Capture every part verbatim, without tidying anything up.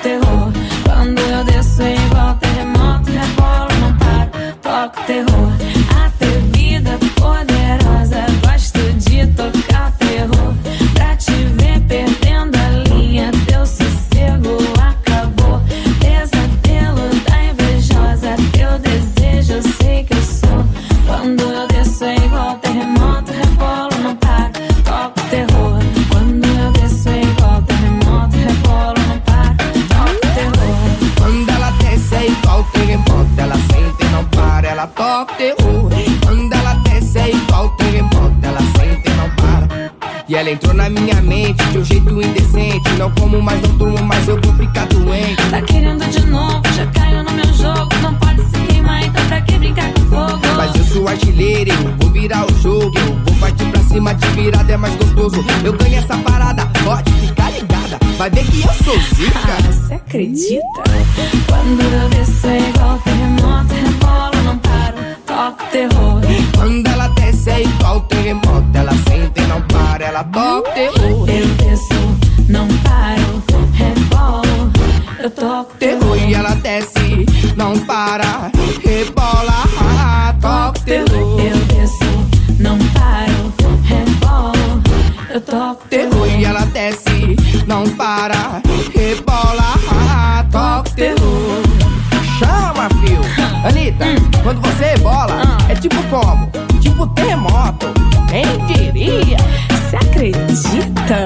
terror. Quando eu desço é igual terremoto, rebolo, não paro, toco terror. Até vida poderosa, gosto de tocar terror. Pra te ver perdendo a linha, teu sossego acabou. Pesadelo da invejosa, teu desejo eu sei que eu sou. Quando eu desço é igual terremoto, rebolo, não paro, toco terror. Quando eu desço é igual terremoto, rebolo, não paro, toco terror. Quando ela desce é igual terremoto, ela sente e não para, ela toca terror. Quando ela desce é igual terremoto, ela sente e não para. E ela entrou na minha mente de um jeito indecente. Não como mais, não durmo mais, eu vou ficar doente. Tá querendo de novo, já caiu no meu jogo. Não pode se queimar, então pra que brincar com fogo? Mas eu sou artilheiro, eu vou virar o jogo. Eu vou partir pra cima, de virada é mais gostoso. Eu ganho essa parada, pode ficar ligada. Vai ver que eu sou zica. Ah, você acredita? Quando eu desço é igual terremoto, rebolo, não paro, toco terror. Quando ela desce é igual terremoto, ela sente e não para, ela toca terror. Eu desço, não paro, rebolo, eu toco terror. Terror e ela desce, não para, rebola, ah, toca terror. Eu desço, não paro, rebolo, eu toco Terror e ela desce, não para, rebola, ah, toca terror. Chama, fio. Anitta, hum. quando você rebola, Ah. é tipo como? Tipo terremoto, quem diria? Você acredita?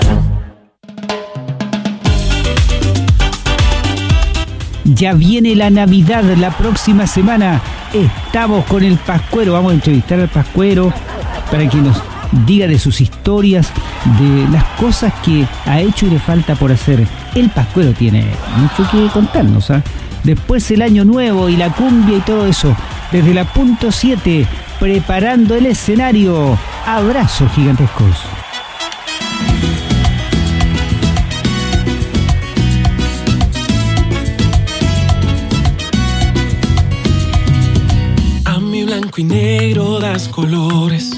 Ya viene la Navidad, la próxima semana estamos con el Pascuero. Vamos a entrevistar al Pascuero para que nos diga de sus historias, de las cosas que ha hecho y le falta por hacer. El Pascuero tiene mucho que contarnos, ¿eh? Después el Año Nuevo y la cumbia y todo eso. Desde la punto siete, preparando el escenario. Abrazos gigantescos. A mi blanco y negro das colores.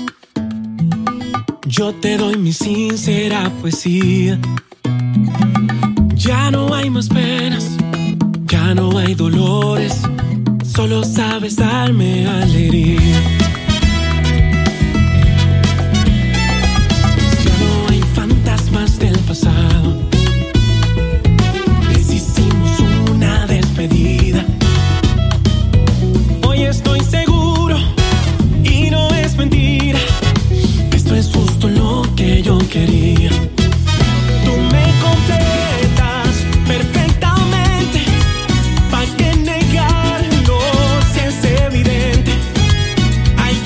Yo te doy mi sincera poesía. Ya no hay más penas, ya no hay dolores, solo sabes darme alegría. Ya no hay fantasmas del pasado, les hicimos una despedida. Hoy estoy seguro y no es mentira, esto es justo lo que yo quería. Tú me completas perfectamente, ¿pa' qué negarlo si es evidente? Hay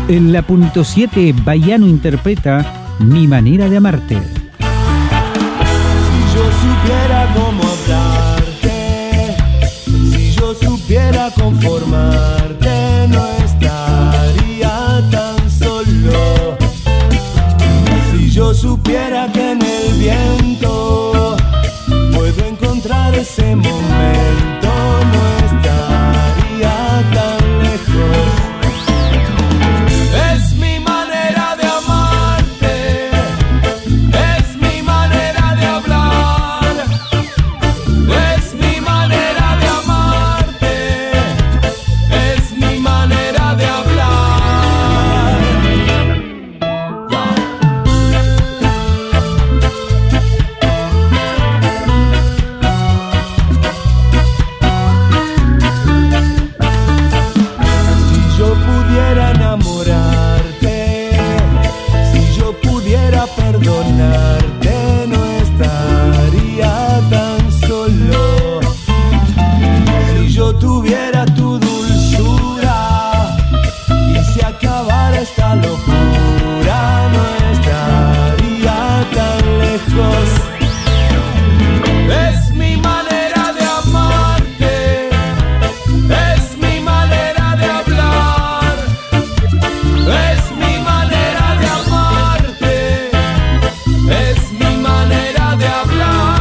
En la punto siete, Bayano interpreta Mi manera de amarte. Si yo supiera cómo hablarte, si yo supiera conformarte, no estaría tan solo. Si yo supiera que en el viento puedo encontrar ese momento, no estaría tan lejos. Es mi manera de amarte, es mi manera de hablar, es mi manera de amarte, es mi manera de hablar. Si yo pudiera enamorarte, si yo pudiera perdonarte, no estaría tan solo. Si yo tuviera tu dulzura y se acabara esta locura, no estaría tan lejos. Es mi manera de amarte, es mi manera de hablar, es mi manera de amarte, es mi manera de hablar.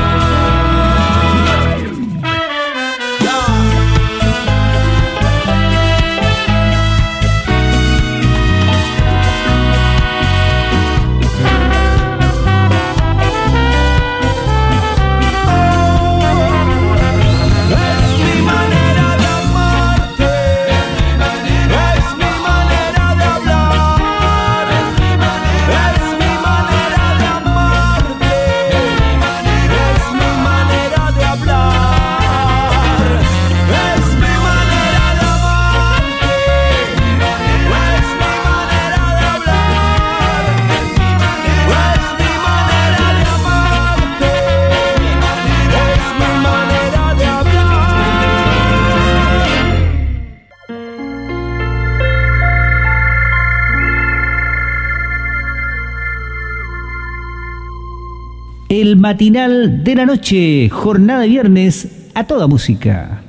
Es mi manera de amarte, es mi manera de hablar, es mi manera de amarte, es mi manera de hablar, es mi manera de amarte, es mi manera de hablar, es mi manera de amarte, es mi manera de hablar. El matinal de la noche, jornada de viernes a toda música.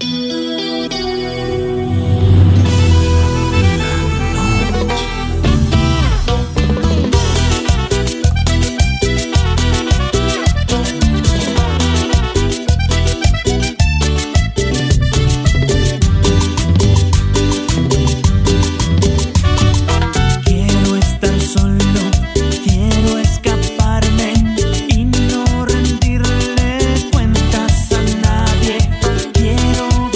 Quiero estar solo, quiero escaparme y no rendirle cuentas a nadie. Quiero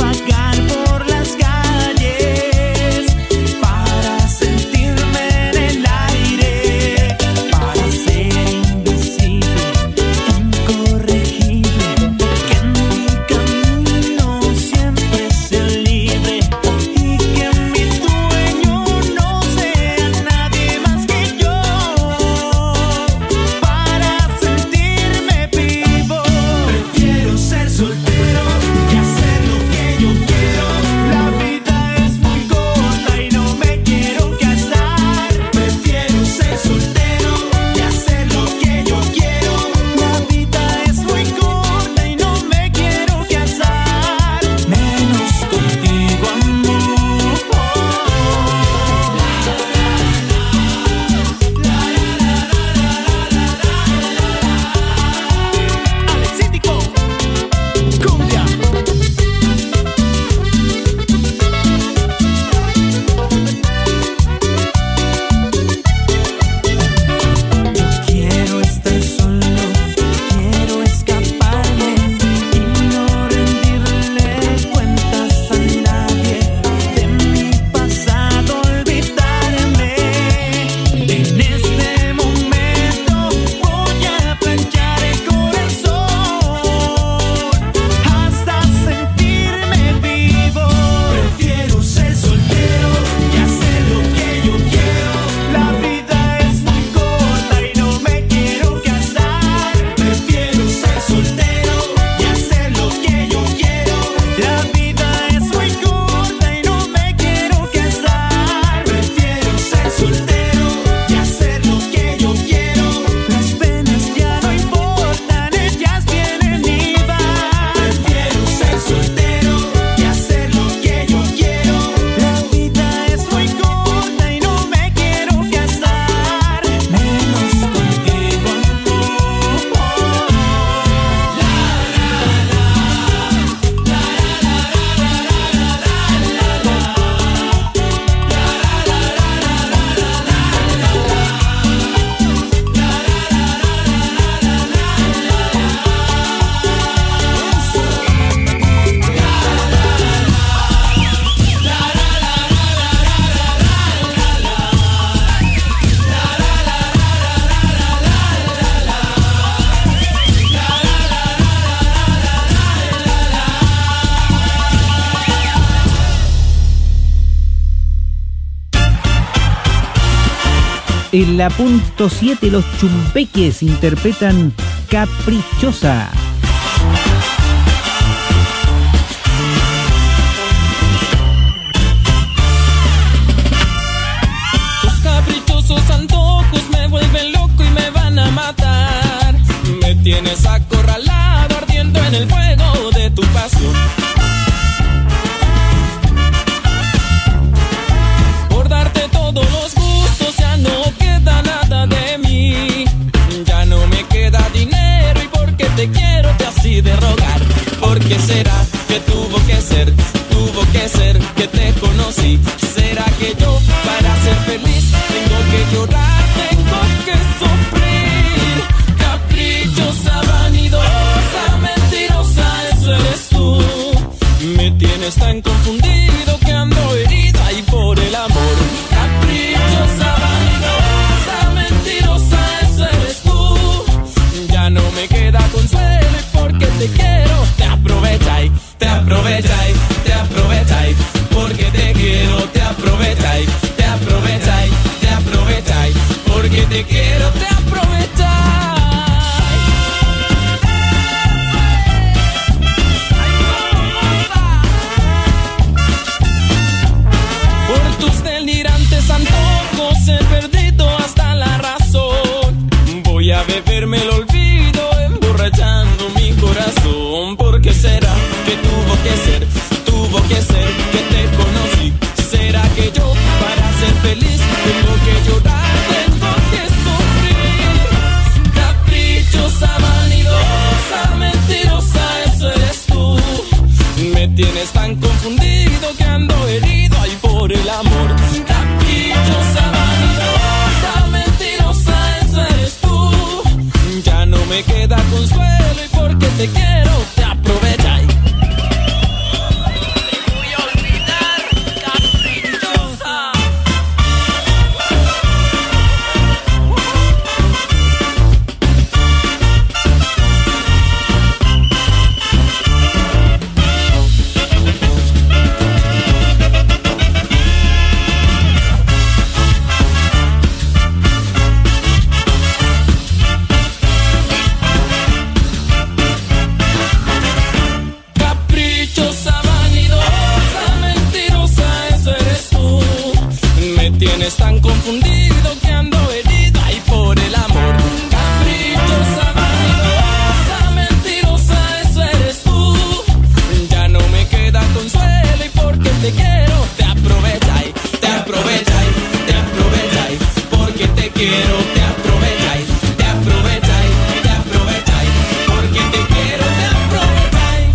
En la punto siete, los Chumbeques interpretan Caprichosa. Tus caprichosos antojos me vuelven loco y me van a matar. Me tienes acorralado, ardiendo en el fuego de tu pasión. Por darte todos los gustos ya no queda nada de mí. Ya no me queda dinero y porque te quiero te así de rogar. ¿Por qué será que tuvo que ser, tuvo que ser que te conocí? ¿Será que yo para ser feliz tengo que llorar, tengo que sufrir? Caprichosa, vanidosa, mentirosa, eso eres tú. Me tienes tan confundido que ando herido ahí por el amor. Caprichosa, vanidosa, mentirosa, eso eres tú. Ya no me queda consuelo y porque te quiero te aprovecháis, te aprovecháis, te aprovecháis. Porque te quiero te aprovecháis, te aprovecháis, te aprovecháis. Porque te quiero te aprovecháis. Por tus delirantes antojos he perdido hasta la razón. Voy a beberme el olvido, emborrachando mi corazón. ¿Por qué será que tuvo que ser, tuvo que ser que te conocí? ¿Será que yo para ser feliz tengo que llorar, tengo que sufrir? Caprichosa, vanidosa, mentirosa, eso eres tú. Me tienes tan confundido que ando herido ahí por el amor. Caprichosa, vanidosa, mentirosa, eso eres tú. Ya no me queda consuelo y porque te quiero te aprovecháis. Te voy a olvidar, caprichosa. Caprichosa, vanidosa, mentirosa, eso eres tú. Me tienes tan confundido que ando herido ahí por el amor. Caprichosa, vanidosa, mentirosa, eso eres tú. Ya no me queda consuelo y porque te quiero te aprovecháis, te aprovecháis, te aprovecháis. Porque te quiero te aprovecháis, te aprovecháis, te aprovecháis. Porque te quiero te aprovecháis.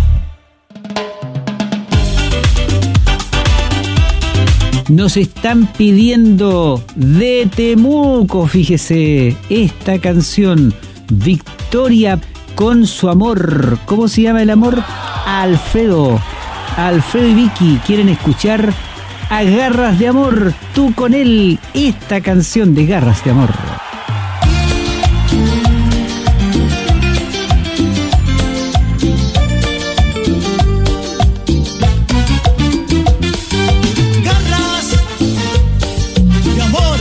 Nos están pidiendo de Temuco, fíjese, esta canción, Victoria con su amor. ¿Cómo se llama el amor? Alfredo. Alfredo y Vicky quieren escuchar a Garras de Amor, tú con él, esta canción de Garras de Amor. Garras de amor.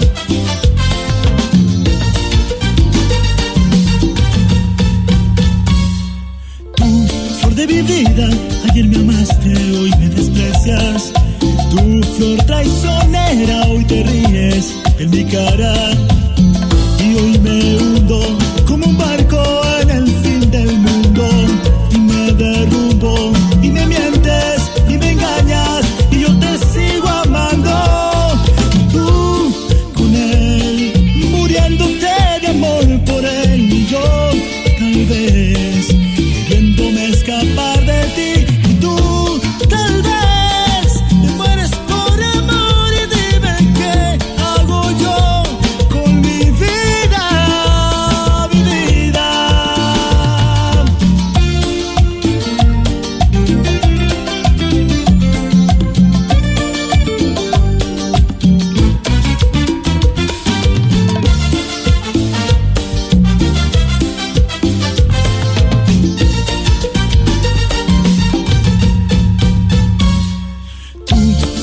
Tú, flor de mi vida, ayer me amaste, hoy me desprecias. Tu flor traicionera, hoy te ríes en mi cara. Y hoy me hundo como un barco en el fin del mundo. Y me derrumbo, y me mientes, y me engañas, y yo te sigo amando. Y tú con él, muriéndote de amor por él. Y yo tal vez queriéndome escapar de ti. Y tú tal vez te mueres por amor. Y dime qué hago yo con mi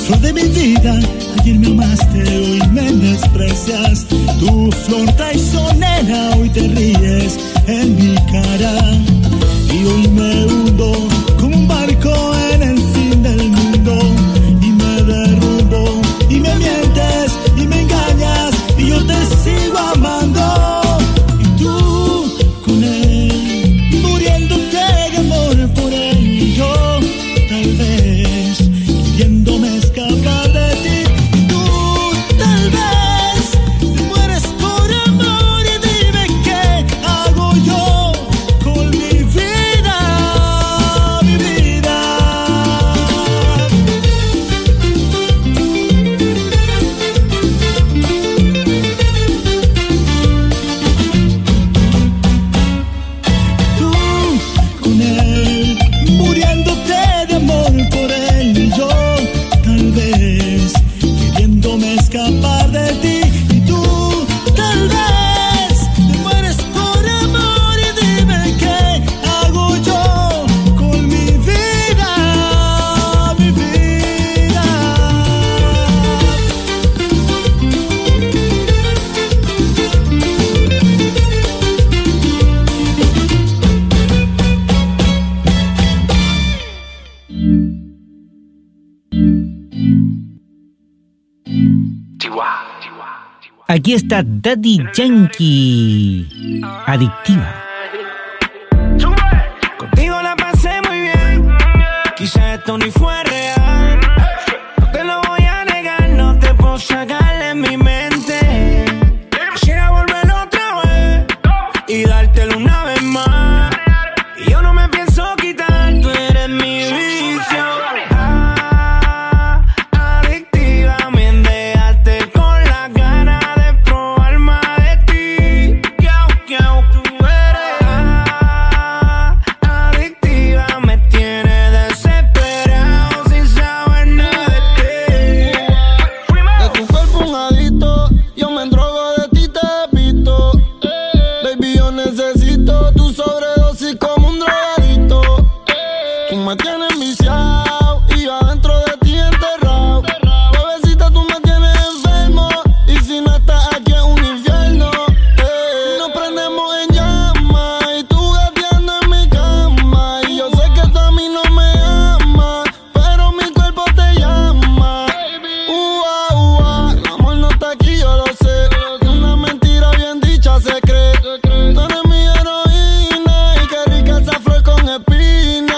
flor de mi vida, ayer me amaste, hoy me desprecias. Tu flor traicionera, hoy te ríes en mi cara. Y hoy me hundo como un barco en el fin del mundo. Y me derrumbo, y me mientes, y me engañas, y yo te sigo amando. Y tú con él, muriéndote de amor por él. Y yo tal vez queriéndome escapar de ti. Y tú tal vez te mueres por amor. Y dime qué hago yo con mi vida, mi vida. Tú con él, muriéndote de amor por él. Y yo tal vez queriéndome escapar de ti. Y tú tal vez te mueres por amor. Y dime qué hago yo con mi vida, mi vida. Aquí está Daddy Yankee, Adictiva. Contigo la pasé muy bien, quizá esto ni fue real. No te lo voy a negar, no te puedo sacar de mi mente. Quisiera volver otra vez y dártelo una vez más. Y yo no me pienso quitar, tú eres mi vicio. Ah, adictiva, me dejaste con las ganas de probar más de ti. Kiau, kiau, tú eres ah, adictiva, me tienes desesperado sin saber nada de ti. De tu cuerpo un adicto, yo me endrogo de ti, te he visto. Baby, yo necesito tu sobredosis como un drogadicto. Tú me tienes viciado y yo adentro de ti enterrado. Bebecita, tú me tienes enfermo y si no estás aquí es un infierno. Eh, Nos prendemos en llamas y tú gateando en mi cama. Y yo sé que tú a mí no me amas, pero mi cuerpo te llama. Ua, ua, el amor no está aquí, yo lo sé. Una mentira bien dicha se cree. Tú eres mi heroína y qué rica esa flor con espina.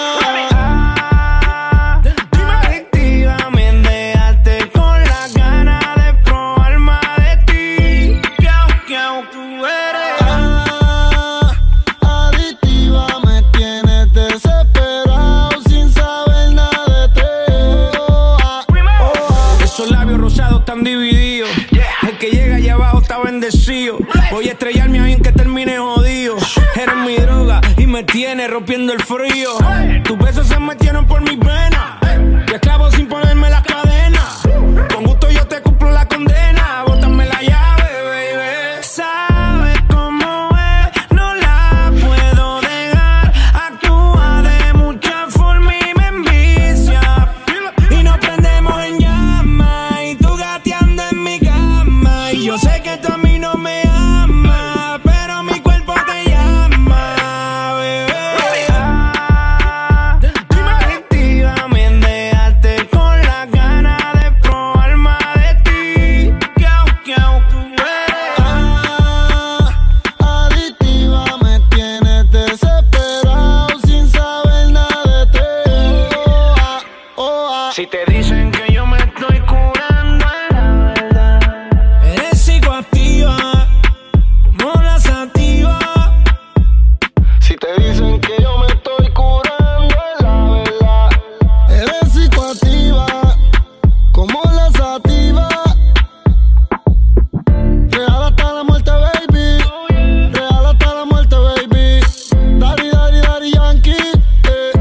Ah, adictiva, me dejaste con las ganas de probar más de ti. Kiau, kiau, tú eres Ah, adictiva, me tienes desesperado sin saber nada de ti. Oh, ah, oh, ah. Esos labios rosados están divididos. El que llega allá abajo está bendecido. Voy a estrellarme ahí en que termine jodido. Eres mi droga y me tienes rompiendo el frío. Tus besos se metieron por mis venas. Te esclavo sin ponerme las cadenas. Con gusto yo te cumplo la condena. Bótame la llave, baby. Sabes cómo es, no la puedo dejar. Actúa de mucha forma y me envicia. Y nos prendemos en llamas y tú gateando en mi cama. Y yo sé que tú a mí no me amas, pero mi cuerpo te llama, bebé. Ah, adictiva, me dejaste con las ganas de probar más de ti. Kiau, kiau, tú eres Ah, adictiva, me tienes desesperado sin saber nada de ti. Oh, ah, oh, ah. Si te dicen que yo me estoy curando, es la verdad. Eres psicoactiva, como la sativa. Si te dicen que yo me estoy curando, es la verdad. Eres psicoactiva, como la sativa. Real hasta la muerte, baby. Real hasta la muerte, baby. Daddy, daddy, daddy Yankee. Eh.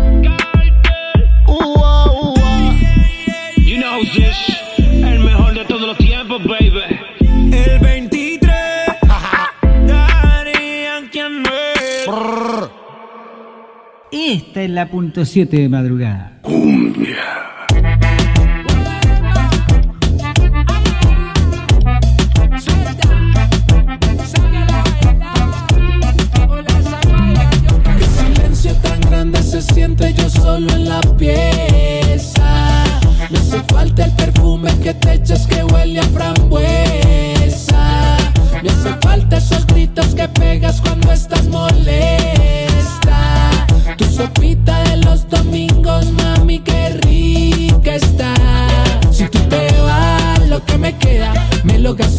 Ua, ua. You know who's this, el mejor de todos los tiempos, baby. El veintitrés, Daddy Yankee and me. Brr. Esta es la punto siete de madrugada.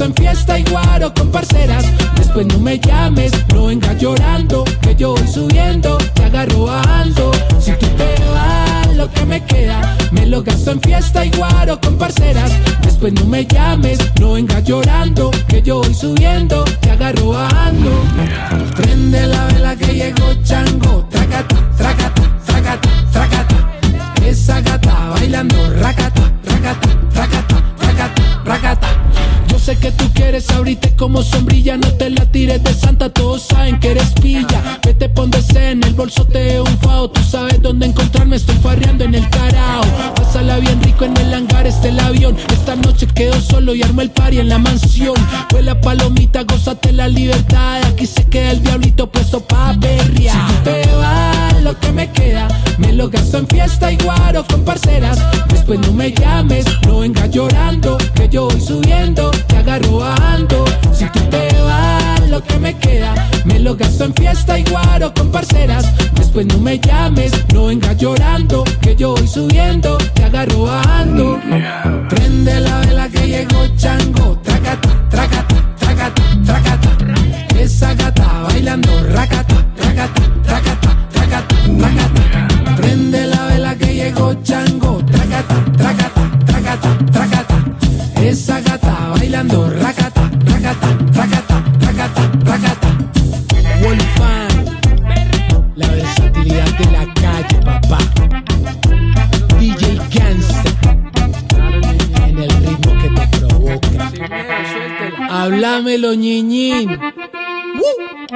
gasto en fiesta y guaro con parceras. Después no me llames, no vengas llorando, que yo voy subiendo, te agarro bajando. Si tú te vas, lo que me queda, me lo gasto en fiesta y guaro con parceras. Después no me llames, no vengas llorando, que yo voy subiendo, te agarro bajando. Prende la vela que llegó Chango, tracata, tracata, tracata, tracata. Esa gata bailando, racata, racata, racata, racata, racata. Yo sé que tú quieres abrirte como sombrilla, no te la tires de santa, todos saben que eres pilla. Vete, póndese en el bolso, te de un fao, tú sabes dónde encontrarme, estoy farreando en el carao. Pásala bien rico en el hangar, este el avión. Esta noche quedo solo y armo el party en la mansión. Huele a palomita, gózate la libertad, aquí se queda el diablito puesto pa' berria. Si tú te vas, lo que me queda, me lo gasto en fiesta y guaro con parceras. Después no me llames, no vengas llorando, que yo voy subiendo, te agarro bajando. Si tú te vas, lo que me queda, me lo gasto en fiesta y guaro con parceras. Después no me llames, no vengas llorando, que yo voy subiendo, te agarro bajando. Prende la vela que llegó Chango, tracata, tracata, tracata, tracata. Esa gata bailando, racata, racata, racata, racata, racata. Prende la vela que llegó Chango, tracata, tracata, tracata, tracata. Esa gata bailando, racata, racata, racata, racata, racata. Wolfman, la versatilidad de la calle, papá. D J Gangsta, en el ritmo que te provoca. Háblamelo, ñiñín. ¡Woo!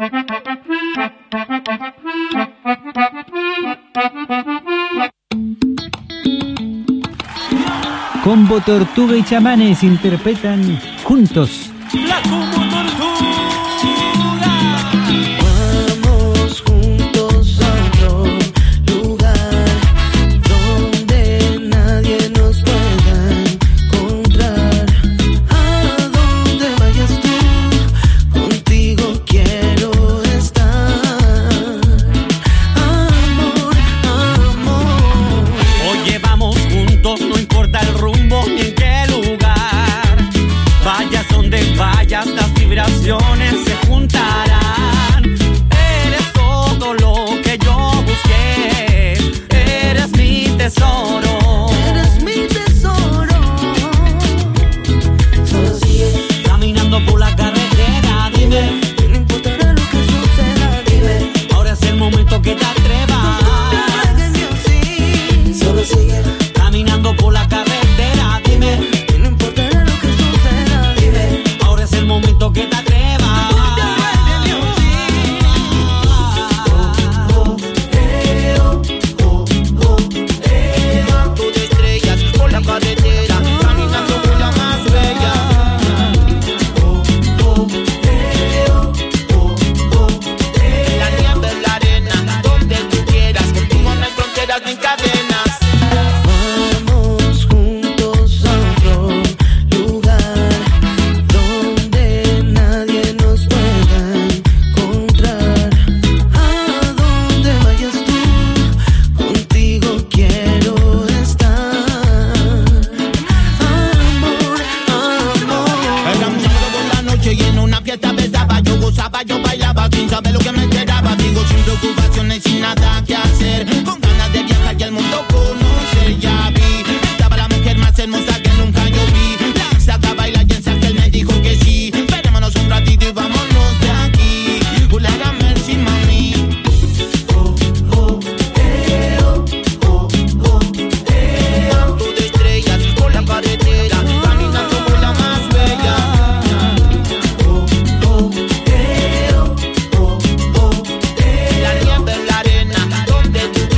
Combo Tortuga y Chamanes interpretan juntos. La Combo Tortuga. Vamos juntos a otro lugar donde nadie nos pueda encontrar. A donde vayas tú, contigo quiero estar. Amor, amor. Oye, vamos juntos, no importa el rumbo ni en qué lugar. Vayas donde vayas, las vibraciones se juntarán. Eres todo lo que yo busqué. Eres mi tesoro. Eres mi tesoro. Solo sigue Caminando por la carretera, dime. y no importará lo que suceda, dime. Ahora es el momento que te atrevas. Solo sigue Caminando por la carretera, dime. y no importará lo que suceda, dime. Ahora es el momento que te atrevas. Tú de estrellas por la carretera, caminando por la más bella. La nieve, la arena, donde tú quieras, contigo no hay fronteras ni cadenas. Vamos juntos a otro lugar donde nadie nos pueda encontrar. A donde vayas tú, contigo quiero estar. Amor, amor. Era un sábado por la noche y en una fiesta besaba. Yo gozaba, yo bailaba, sin saber lo que me esperaba. Digo, sin preocupaciones, sin nada que hacer, con ganas de viajar y el mundo conocer. Ya vi, estaba la mujer más hermosa que nunca yo vi. La saca a bailar y en Sánchez me dijo que sí. Verémonos un ratito y vámonos de aquí. Hola, merci, mami. Tú de estrellas por la carretera, caminando por la más bella. La nieve, la arena, donde tú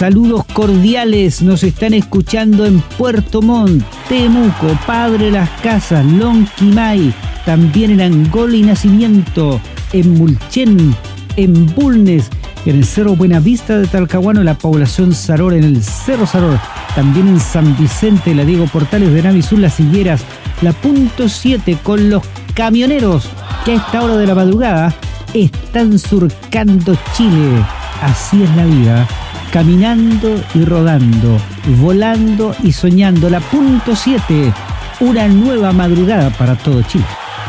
saludos cordiales. Nos están escuchando en Puerto Montt, Temuco, Padre Las Casas, Lonquimay, también en Angola y Nacimiento, en Mulchen, en Bulnes, en el Cerro Buenavista de Talcahuano, la población Saror, en el Cerro Saror, también en San Vicente, la Diego Portales de Navizur, Las Higueras, la Punto siete con los camioneros que a esta hora de la madrugada están surcando Chile. Así es la vida, caminando y rodando, volando y soñando. La Punto siete, una nueva madrugada para todo Chile.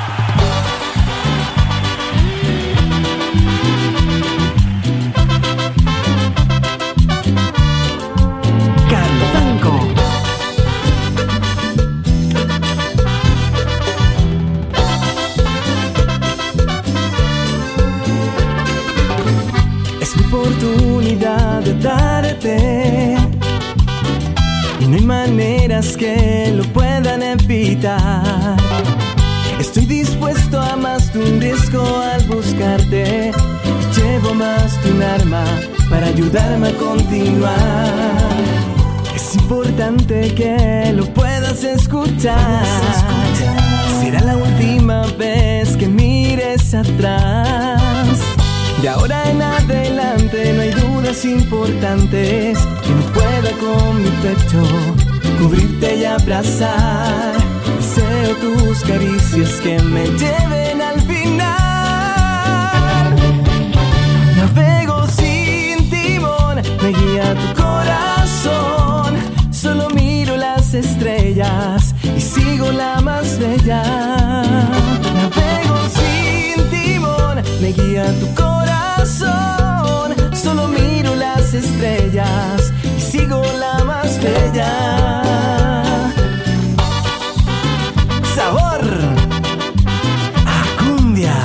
Oportunidad de darte y no hay maneras que lo puedan evitar. Estoy dispuesto a más de un riesgo al buscarte. Llevo más de un arma para ayudarme a continuar. Es importante que lo puedas escuchar. Será la última vez que mires atrás. De ahora en adelante no hay dudas importantes que no pueda con mi pecho cubrirte y abrazar. Deseo tus caricias que me lleven al final. Navego sin timón, me guía tu corazón. Solo miro las estrellas y sigo la más bella. Navego sin timón, me guía tu corazón. Solo miro las estrellas y sigo la más bella. Sabor a cumbia.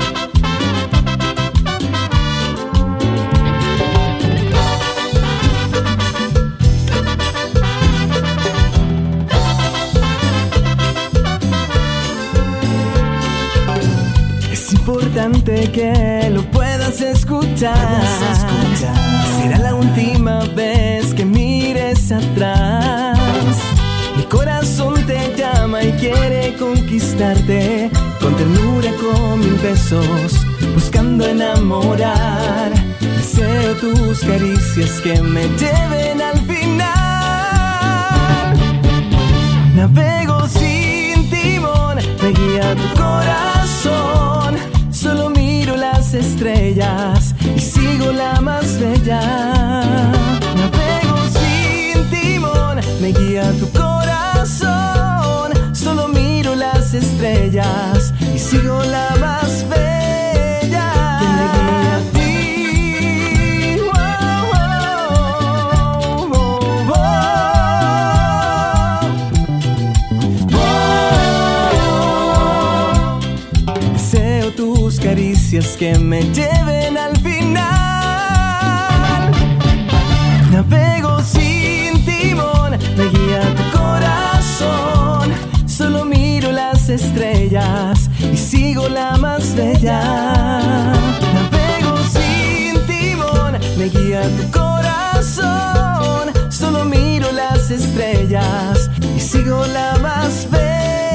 Es importante que lo puedas escuchar. Será la última vez que mires atrás. Mi corazón te llama y quiere conquistarte. Con ternura, con mil besos, buscando enamorar. Deseo tus caricias que me lleven al final. Navego sin timón, me guía tu corazón. Solo miro las estrellas y sigo la más bella. Navego sin timón, me guía tu corazón. Solo miro las estrellas y sigo la más bella. Que me guía a ti. Oh, oh, oh, oh, oh. Deseo tus caricias que me lleven al final. Navego sin timón, me guía tu corazón. Solo miro las estrellas y sigo la más bella. Navego sin timón, me guía tu corazón. Solo miro las estrellas y sigo la más bella.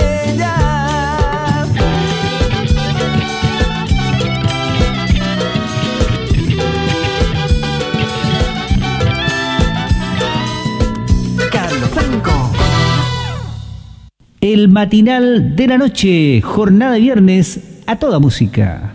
El matinal de la noche, jornada de viernes a toda música.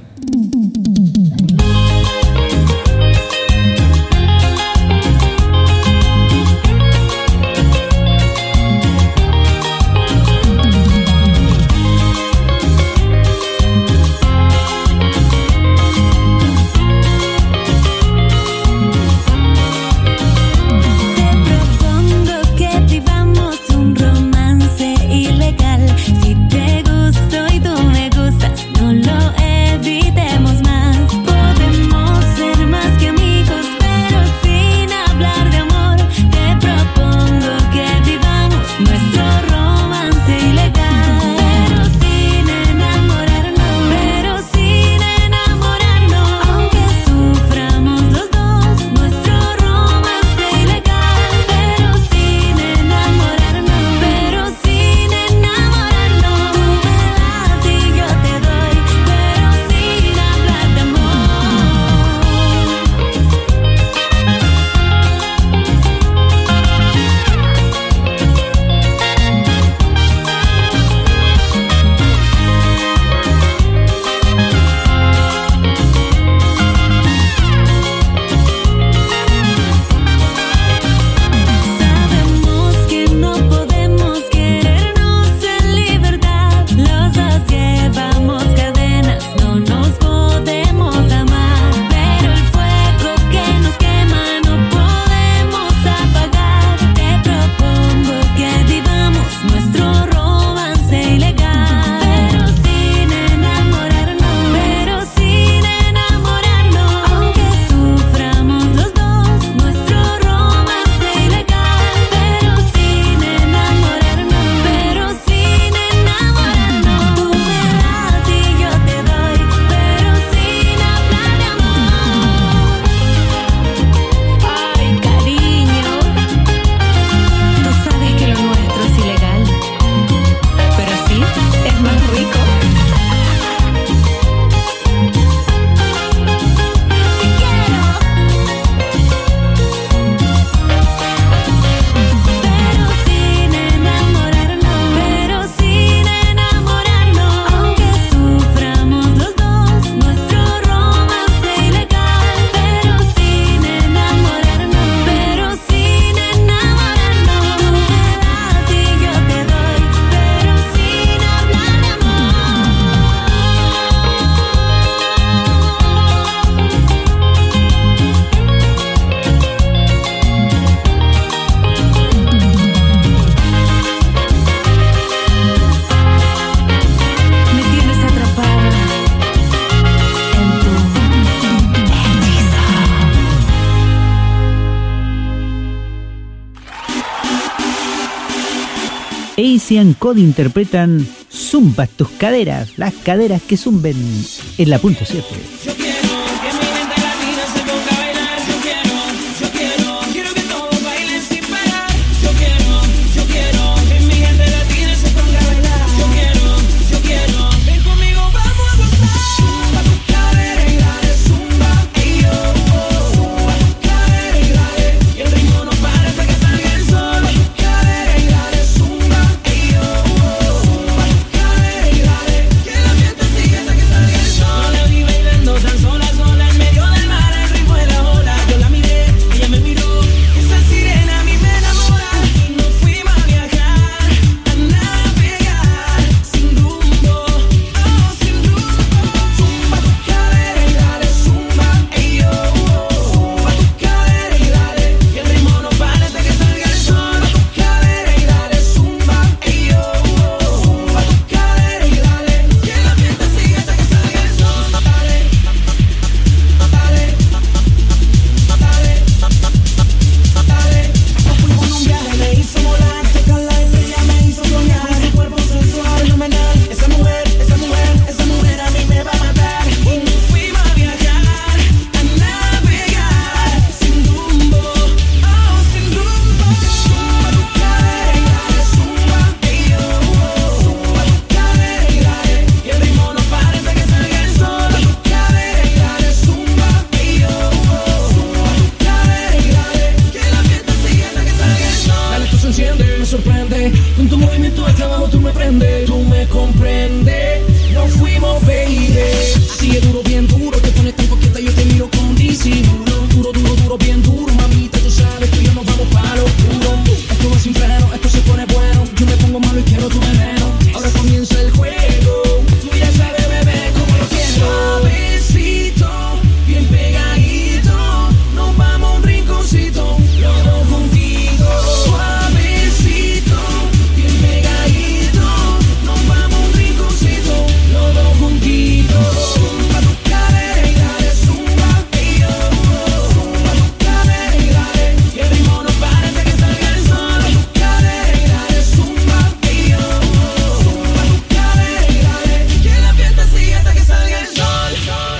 Si te gusto y tú me gustas, no lo evitemos más. Asian Code interpretan Zumba tus caderas, las caderas que zumben en la punto siete. Yo quiero que mi gente latina se ponga a bailar. Yo quiero, yo quiero, quiero que todos bailen sin parar. Yo quiero, yo quiero que mi gente latina se ponga a bailar. Yo quiero, yo quiero, ven conmigo, vamos a gozar. Zumba tu cadera y dale zumba, ey yo. Zumba tu cadera y dale, y el ritmo no para hasta que salga el sol. Tu cadera y dale zumba, ey yo. Zumba tu cadera y dale, que la fiesta sigue hasta que salga el sol. No la vi bailando tan sola, sola en medio del mar, el ritmo de la ola. Yo la miré, ella me miró, esa sirena a mí me enamora. Y nos fuimos a viajar, a navegar, sin rumbo, oh, sin rumbo. Zumba tu cadera y dale zumba, ey yo. Zumba tu cadera y dale, y el ritmo no para hasta que salga el sol. Tu cadera y dale zumba, ey yo. Zumba tu cadera y dale, que la fiesta sigue hasta que salga el sol. Dale, dale, dale, dale. Nos fuimos en un viaje, me hizo volar, tocar la estrella me hizo soñar. Ese cuerpo sensual, fenomenal. Esa mujer, esa mujer, esa mujer a mí me va a matar. Y nos fuimos a viajar, a navegar, sin rumbo, oh, sin rumbo. Zumba tu cadera y dale zumba, ey yo. Zumba tu cadera y dale, y el ritmo no para hasta que salga el sol. Tu cadera y dale zumba, ey yo. Zumba tu cadera y dale, que la fiesta sigue hasta que salga el sol. Dale, tú se enciende, me sorprende. Con tu movimiento de trabajo tú me prendes, tú me comprendes. Nos fuimos, baby. Sigue duro, bien duro, te pones tan coqueta, yo te miro con disimulo. Duro, duro, duro, bien duro, mamita, tú sabes que yo nos vamos pa' lo puro. Esto va sin freno, esto se pone bueno. Yo me pongo malo y quiero tu veneno. Ahora comienza el juego, tú ya sabes, bebé, cómo lo quiero. Suavecito, bien pegadito, nos vamos a un rinconcito, los dos juntitos. Suavecito, bien pegadito, nos vamos a un rinconcito, los dos juntitos. Zumba tu cadera y dale zumba, ey yo. Zumba tu cadera y dale, y el ritmo no para hasta que salga el sol. Tu cadera y dale zumba, ey yo. Zumba tu cadera y dale, que la fiesta sigue hasta que salga el sol.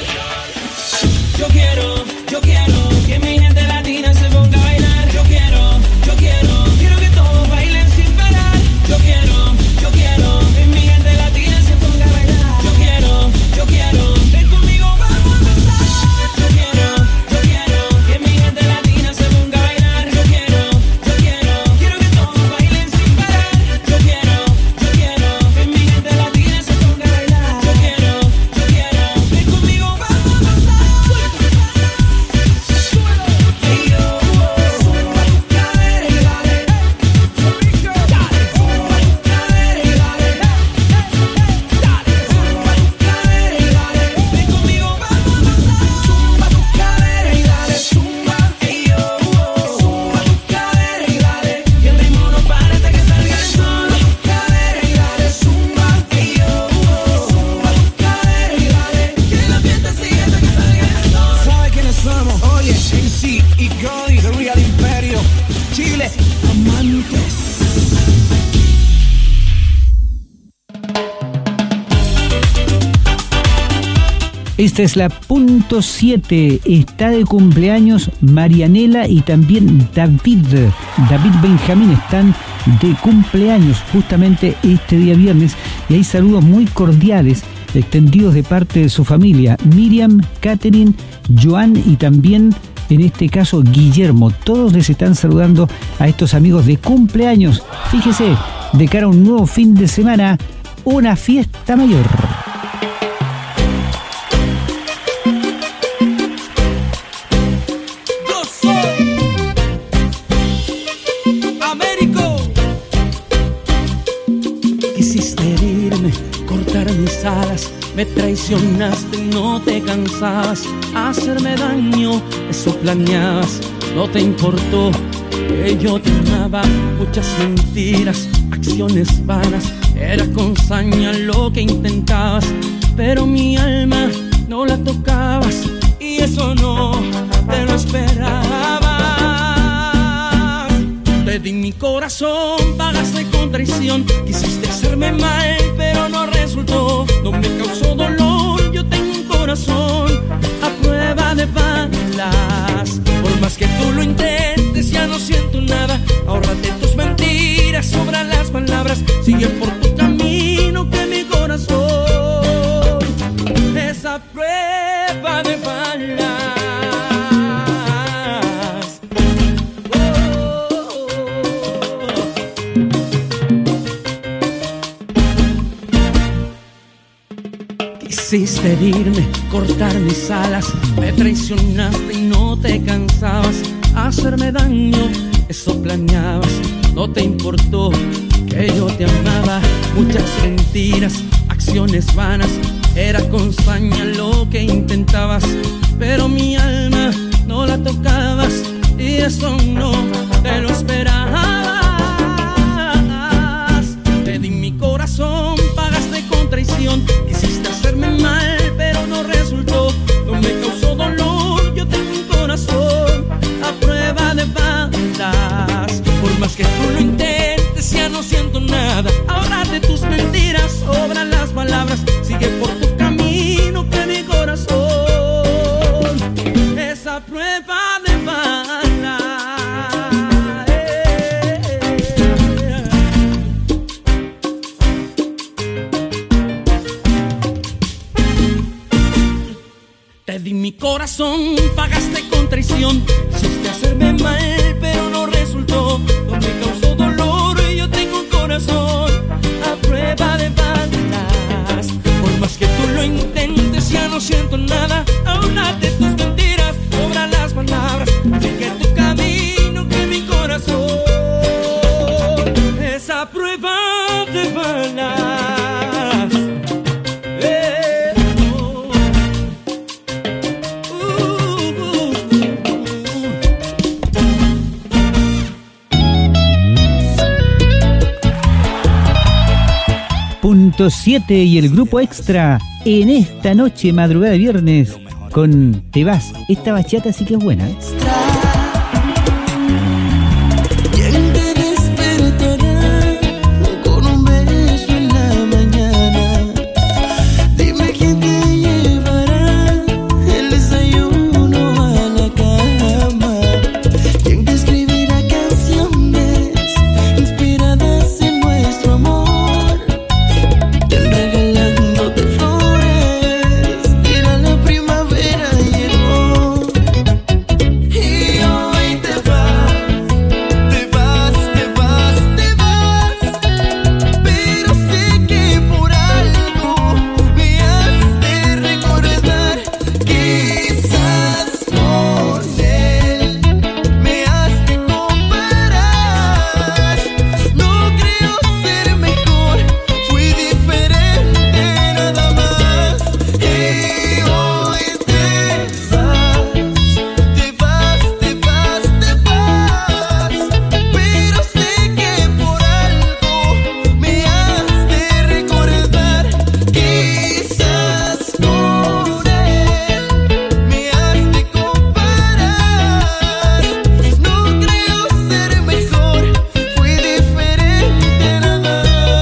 Yo quiero, yo quiero que mi gente latina se ponga a bailar. Yo quiero, yo quiero, quiero que todos bailen sin parar. Yo quiero, yo quiero que mi gente latina se ponga a bailar. Yo quiero, yo quiero, ven conmigo, vamos a gozar. Yo quiero, yo quiero que mi gente latina se ponga a bailar. Yo quiero, yo quiero, quiero que todos bailen sin parar. Yo quiero, yo quiero que mi gente latina se ponga a bailar. Yo quiero, yo quiero, ven conmigo, vamos a gozar. Ey yo, zumba tu cadera y dale, dale, zumba tu cadera y dale, dale, zumba tu cadera y dale, ven conmigo, vamos a gozar. Zumba tu cadera y dale, zumba, ey yo. Zumba tu cadera y dale, y el ritmo no para hasta que salga el sol. Tu cadera y dale, zumba, ey yo. Zumba tu cadera y dale, que la fiesta sigue hasta que salga el sol. ¿Sabe quiénes somos? Oye, M C y Cody, The Real Imperio, Chile, amantes. Esta es la punto siete. Está de cumpleaños Marianela y también David. David Benjamín están de cumpleaños justamente este día viernes. Y hay saludos muy cordiales extendidos de parte de su familia. Miriam, Catherine, Joan y también, en este caso, Guillermo. Todos les están saludando a estos amigos de cumpleaños. Fíjese, de cara a un nuevo fin de semana, una fiesta mayor. Quisiste herirme, cortar mis alas, me traicionaste y no te cansabas, hacerme daño, eso planeabas, no te importó que yo te amaba, muchas mentiras, acciones vanas, era con saña lo que intentabas, pero mi alma no la tocabas y eso no te lo esperaba. Te di mi mi corazón, pagaste con traición. Quisiste hacerme mal, pero no resultó. No me causó dolor, yo tengo un corazón a prueba de balas. Por más que tú lo intentes, ya no siento nada. Ahórrate tus mentiras, sobran las palabras. Sigue por tu camino, que mi corazón es a prueba de balas. Quisiste herirme, cortar mis alas. Me traicionaste y no te cansabas. Hacerme daño, eso planeabas. No te importó que yo te amaba. Muchas mentiras, acciones vanas. Era con saña lo que intentabas, pero mi alma no la tocabas. Y eso no te lo esperabas. Te di mi corazón, pagaste con traición. Quisiste hacerme mal, pero no resultó. No me causó dolor, yo tengo un corazón a prueba de balas. Por más que tú lo intentes, ya no siento nada. Ahórrate tus mentiras, sobran las palabras. Sigue por tu camino, que mi corazón es a prueba de balas. Te di mi corazón, pagaste con traición. Quisiste hacerme mal, pero no resultó. No me causó dolor y yo tengo un corazón a prueba de balas. Por más que tú lo intentes, ya no siento nada. Ahórrate tus mentiras, sobran las palabras. Sigue tu camino, que mi corazón es a prueba de balas. Eh, oh. Uh, uh, uh. Punto siete y el grupo extra en esta noche, madrugada de viernes, con Te Vas. Esta bachata sí que es buena, ¿eh? ¿Quién te despertará con un beso en la mañana? Dime quién te llevará el desayuno a la cama. ¿Quién te escribirá canciones inspiradas en nuestro amor? ¿Quién regalándote flores dirá la primavera llegó? Y hoy te vas, te vas, te vas, te vas. Pero sé que por algo me has de recordar. Quizás con él me has de comparar. No creo ser mejor, fui diferente nada más. Y hoy te vas, te vas, te vas, te vas. Pero sé que por algo me has de recordar. Quizás con él me has de comparar. No creo ser mejor, fui diferente nada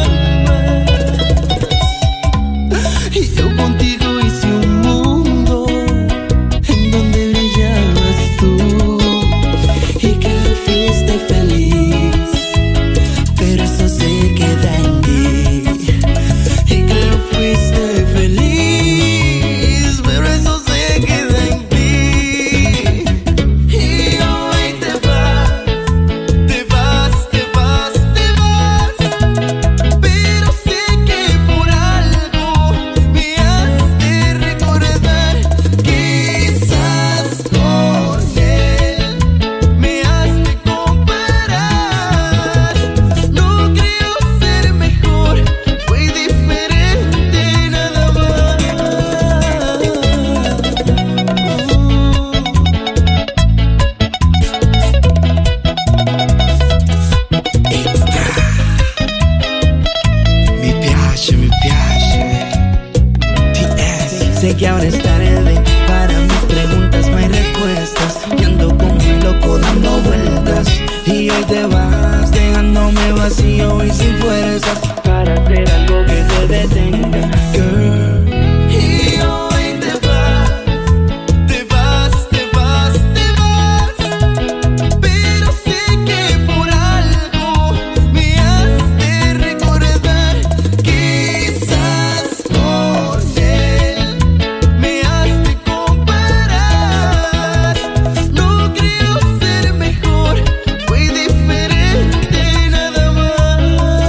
más. Y yo contigo hice un mundo en donde brillabas tú y que fuiste feliz, pero eso se queda en ti. Y que fuiste feliz, pero eso se queda en ti. Y hoy te vas, te vas, te vas, te vas. Pero sé que por algo me has de recordar. Quizás con él me has de comparar. No creo ser mejor, fui diferente nada más. Mi piace, mi piace. T S. Sé que ahora es tarde, para mis preguntas no hay respuestas. Y ando como un loco dando vueltas. Y hoy y te vas, dejándome vacío y sin fuerzas para hacer algo que te detenga, girl. Y hoy te vas, te vas, te vas, te vas, pero sé que por algo me has de recordar, quizás por él me has de comparar. No creo ser mejor, fue diferente nada más.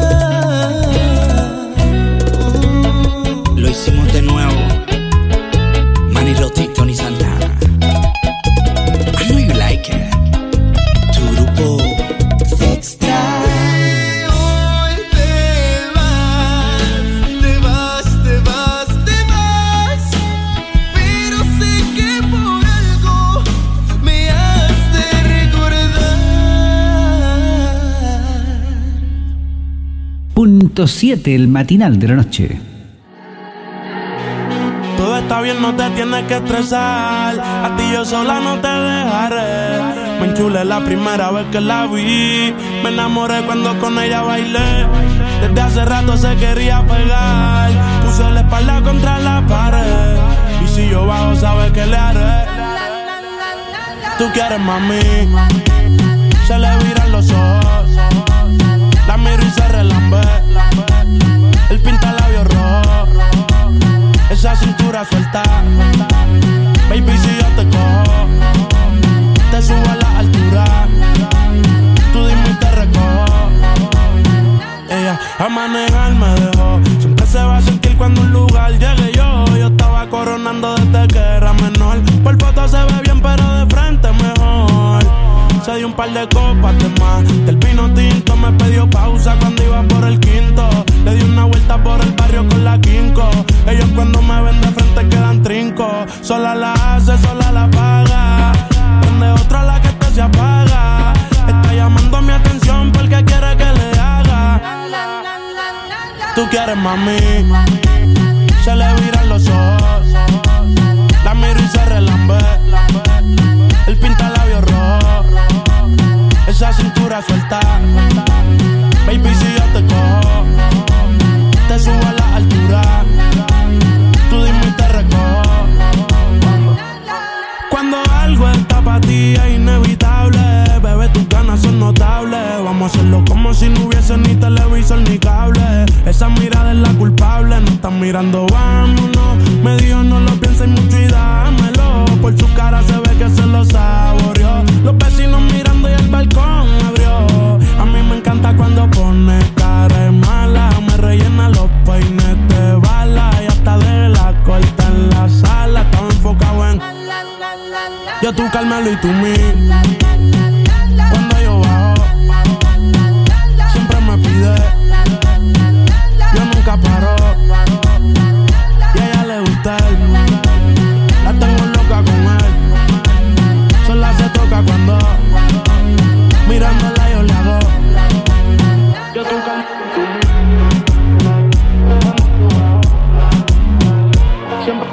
Uh. Lo hicimos de nuevo, Manny Roti, Tony Santana. I know you like it. Tu grupo extra. Hoy te vas, te vas, te vas, te vas, pero sé que por algo me has de recordar. Punto siete, el matinal de la noche. Todo está bien, no te tienes que estresar. A ti yo sola no te dejaré. Me enchulé la primera vez que la vi. Me enamoré cuando con ella bailé. Desde hace rato se quería pegar. Puse la espalda contra la pared. Y si yo bajo, sabes que le haré. Tú quieres, mami. Se le viran los ojos. La miro y se relambe. El pinta labios rojo. Esa cintura suelta. Baby, si yo te cojo, te subo a la altura. Tú dime y te recojo. Ella a manejar me dejó. Siempre se va a sentir cuando un lugar llegue yo. Yo estaba coronando desde que era menor. Por foto se ve bien, pero de frente mejor. Se dio un par de copas de más. Del vino tinto me pidió pausa cuando iba por el quinto. Le di una vuelta por el barrio con la quinco. Ellos cuando me ven de frente quedan trinco. Sola la hace, sola la paga. Prende otra la que este se apaga. Está llamando mi atención porque quiere que le haga. Tú quieres, mami. Se le viran los ojos. La miro y se relambe. El pinta labios rojo. Esa cintura suelta. Baby, si yo te cojo, te subo a la altura. Tú dime y te recojo. Cuando algo está para ti es inevitable. Bebé, tus ganas son notables. Vamos a hacerlo como si no hubiese ni televisor ni cable. Esa mirada es la culpable. No están mirando, vámonos. Me dijo no lo pienses mucho y dámelo. Por su cara se ve que se lo saboreó. Los vecinos mirando y el balcón abrió. A mí me encanta cuando pone cara de mala. Me rellena los peines de bala. Y hasta de la corta en la sala. Estaba enfocado en yo, tú, Carmelo y tú, mí. Cuando yo bajo, siempre me pide. Yo nunca paro. Y a ella le gusta él. La tengo loca con él. Sola se toca cuando mirándola yo le hago. Yo, tú, Carmelo y tú, mí. Siempre.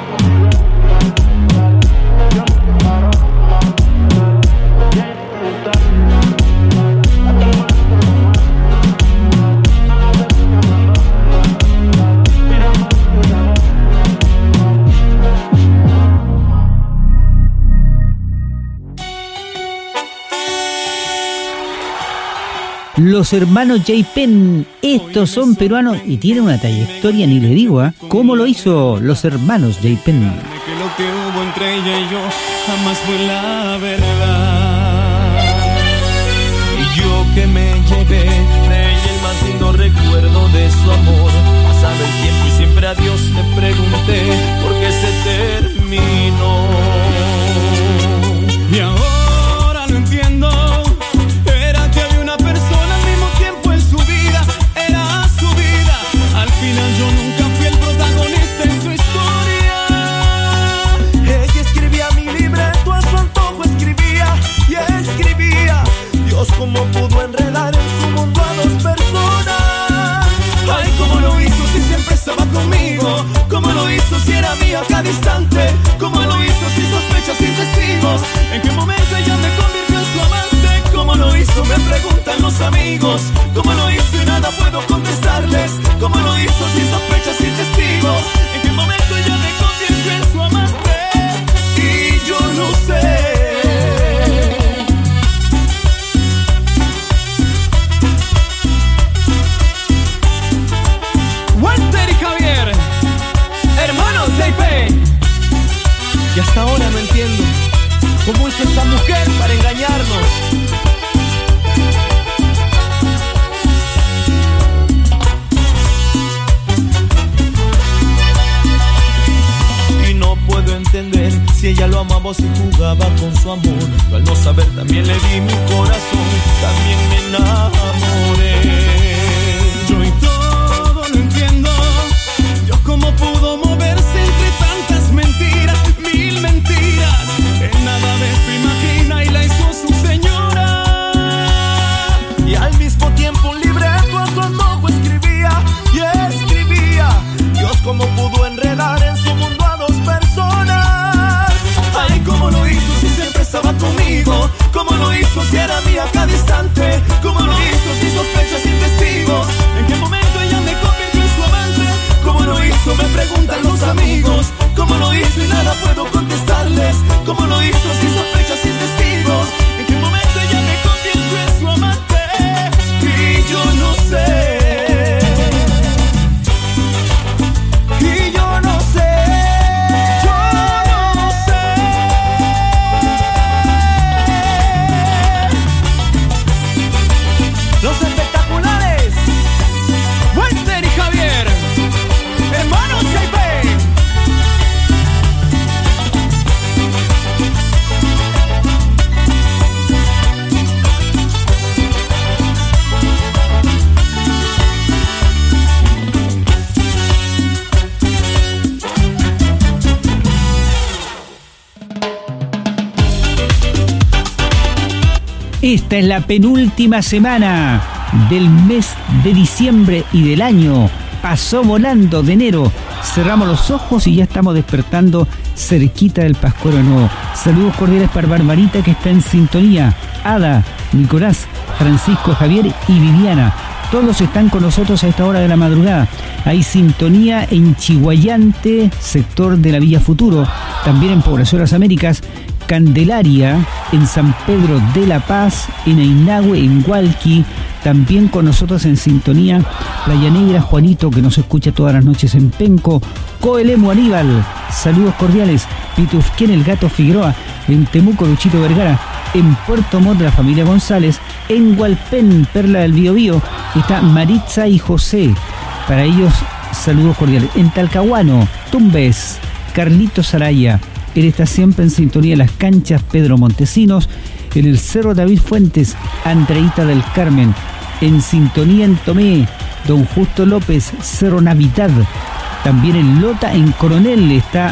Los hermanos J-Pen, estos son peruanos y tienen una trayectoria, ni le digo, ¿eh? ¿Cómo lo hizo los hermanos J-Pen? Que lo que hubo entre ella y yo jamás fue la verdad. Y yo que me llevé de ella el más lindo recuerdo de su amor. Pasaba el tiempo y siempre a Dios le pregunté por qué se terminó. Y ahora lo entiendo. Yo nunca fui el protagonista en su historia. Ella escribía mi libreto, a su antojo escribía y escribía. Dios, cómo pudo enredar en su mundo a dos personas. Ay, cómo lo hizo si siempre estaba conmigo. Cómo lo hizo si era mía a cada instante. Cómo lo hizo si sospechas sin testigos. En qué momento ella me convirtió en su amante. Cómo lo hizo, me preguntan como si jugaba con su amor. Yo al no saber también le di mi corazón, también me enamoré. Yo y todo lo entiendo. Dios cómo pudo moverse entre tantas mentiras, mil mentiras. En nada de esto imagina y la hizo su señora. Y al mismo tiempo un libreto a su antojo escribía y escribía. Dios cómo pudo enredar en su mundo a dos personas. Ay, cómo lo hizo si siempre estaba conmigo. Cómo lo hizo si era mía cada instante. Cómo lo hizo si sospechas sin testigos. En qué momento ella me convirtió en su amante. Cómo lo hizo me preguntan los amigos. Cómo lo hizo y nada puedo contestarles. Cómo lo hizo si sospechas sin testigos. En qué momento ella me convirtió en su amante. Y yo no sé. Y yo no sé. Yo no sé. Los espectaculares Walter y Javier, hermanos J P. Esta es la penúltima semana del mes de diciembre y del año. Pasó volando de enero. Cerramos los ojos y ya estamos despertando cerquita del Pascuero Nuevo. Saludos cordiales para Barbarita, que está en sintonía. Ada, Nicolás, Francisco, Javier y Viviana. Todos están con nosotros a esta hora de la madrugada. Hay sintonía en Chihuayante, sector de la Villa Futuro. También en Población Las Américas. Candelaria, en San Pedro de la Paz, en Ainahue, en Hualqui. También con nosotros en sintonía Playa Negra, Juanito, que nos escucha todas las noches en Penco. Coelemu, Aníbal, saludos cordiales. Pitufquén, el Gato Figueroa, en Temuco, Luchito Vergara. En Puerto Montt, la familia González. En Hualpén, Perla del Biobío, está Maritza y José. Para ellos, saludos cordiales. En Talcahuano, Tumbes, Carlito Saraya. Él está siempre en sintonía de Las Canchas, Pedro Montesinos. En el Cerro David Fuentes, Andreita del Carmen. En sintonía en Tomé, Don Justo López, Cerro Navidad. También en Lota, en Coronel, está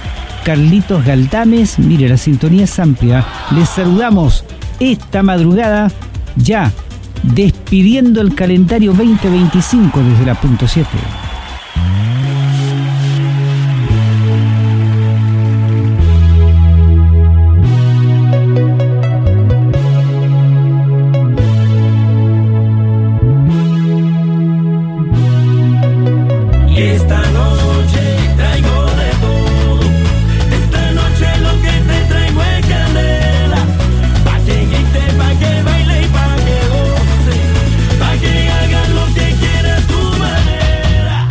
Carlitos Galdames. Mire, la sintonía es amplia. Les saludamos esta madrugada, ya despidiendo el calendario veinte veinticinco desde la punto siete. Pa' que hagas lo que quieras a tu manera.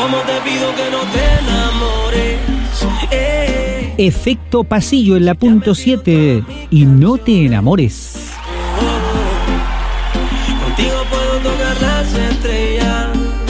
¿Cómo te pido que no te enamores? Eh. Efecto pasillo en la punto siete y no te enamores. Contigo puedo tocar las estrellas,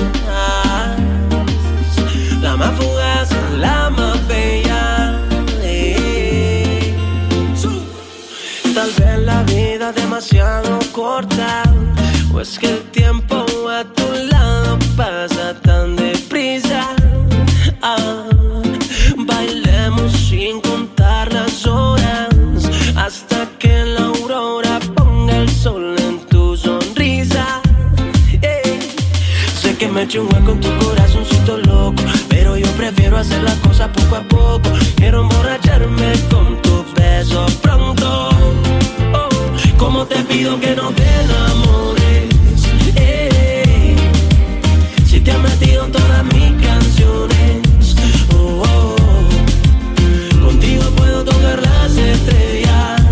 la más fugaz, la más bella. Eh. Tal vez la vida es demasiado corta, o es que el tiempo a tu lado pasa tan deprisa. Ah, bailemos sin contar las horas hasta que la aurora ponga el sol en tu sonrisa. Yeah. Sé que me eché un hueco en tu corazoncito loco, pero yo prefiero hacer las cosas poco a poco. Quiero emborracharme con tus besos pronto. Oh, ¿cómo te pido que no te enamores? Eh, si te has metido en todas mis canciones. Oh, oh, oh. Contigo puedo tocar las estrellas,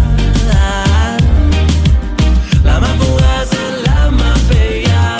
la más fugaz es la más bella.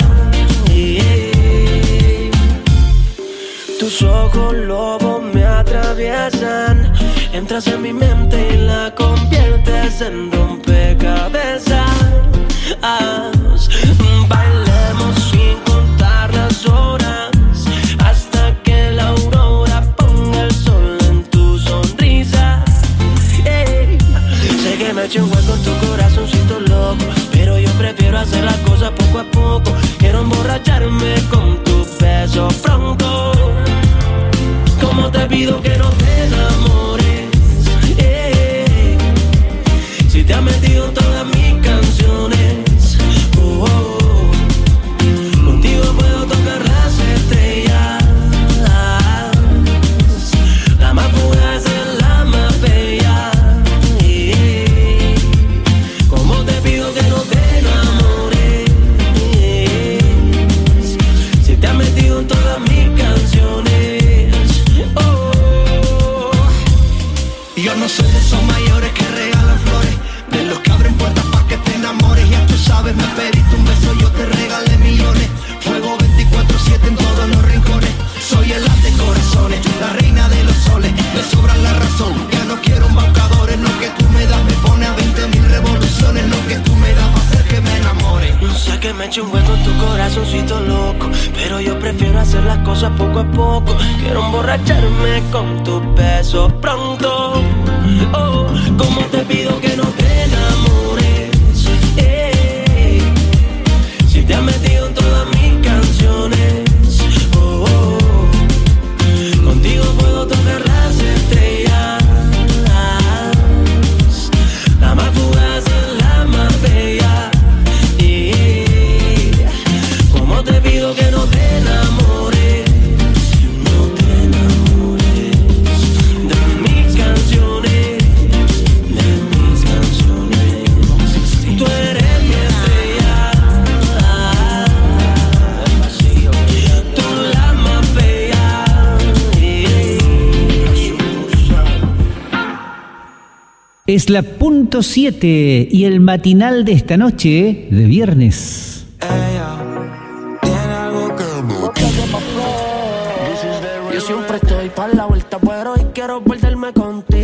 Yeah. Tus ojos lobos me atraviesan, entras en mi mente y la conviertes en rompecabezas. Ah, bailemos sin contar las horas hasta que la aurora ponga el sol en tu sonrisa. Hey. Sé que me eché un hueco en tu corazoncito loco, pero yo prefiero hacer las cosas poco a poco. Quiero emborracharme con tus besos pronto. ¿Cómo te pido que no te enamores? Hey. Si te has metido en todas mis canciones. Oh, oh, oh. Contigo puedo tocar las estrellas, la más fugaz es la más bella. Yeah. ¿Cómo te pido que no te enamores? Si te has metido en todas mis canciones. Oh. Yo no soy de esos mayores que regalan flores, de los que abren puertas pa' que te enamores. Ya tú sabes, me pediste un beso, yo te regalé millones. Fuego veinticuatro siete en todos los rincones. Soy el as de corazones, la reina de los soles. Me sobra la razón, ya no quiero embaucadores. Lo que tú me das me pone a veinte mil revoluciones. Lo que tú me das va a hacer que me enamore. Sé que me eché un hueco en tu corazoncito loco, pero yo prefiero hacer las cosas poco a poco. Quiero emborracharme con tus besos pronto. Oh, ¿cómo te pido que no te enamores? Eh, si te has metido en todas mis canciones. Oh, oh, oh. Contigo puedo tocar las estrellas, la más fugaz es la más bella. Yeah. ¿Cómo te pido que no te enamores? No te enamores de mis canciones, de mis canciones. Tú eres mi estrella, tú la más bella. Es la punto siete y el matinal de esta noche de viernes. Yo siempre estoy para la vuelta, pero hoy quiero perderme contigo.